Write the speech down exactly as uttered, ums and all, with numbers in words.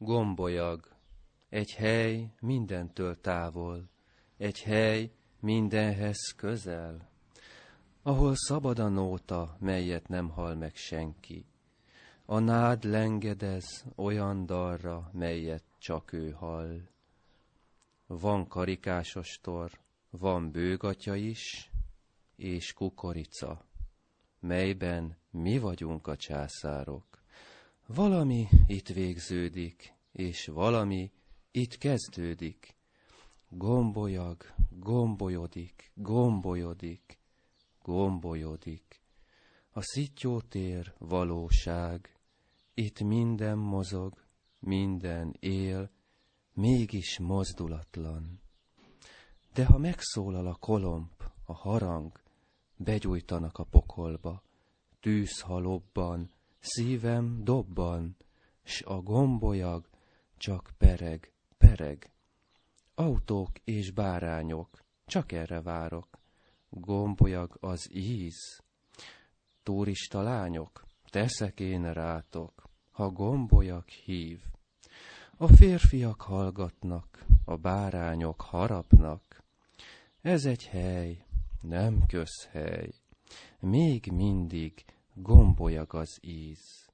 Gombolyag, egy hely mindentől távol, egy hely mindenhez közel, ahol szabad a nóta, melyet nem hall meg senki. A nád lengedez olyan dalra, melyet csak ő hall. Van karikásos tor, van bőgatya is, és kukorica, melyben mi vagyunk a császárok. Valami itt végződik, és valami itt kezdődik. Gombolyag, gombolyodik, gombolyodik, gombolyodik. A szittyótér valóság, itt minden mozog, minden él, mégis mozdulatlan. De ha megszólal a kolomb, a harang, begyújtanak a pokolba, tűzhalobban, szívem dobban, s a gombolyag csak pereg, pereg. Autók és bárányok, csak erre várok, gombolyag az íz. Turista lányok, teszek én rátok, ha gombolyag hív. A férfiak hallgatnak, a bárányok harapnak. Ez egy hely, nem közhely, még mindig gombolyag az íz.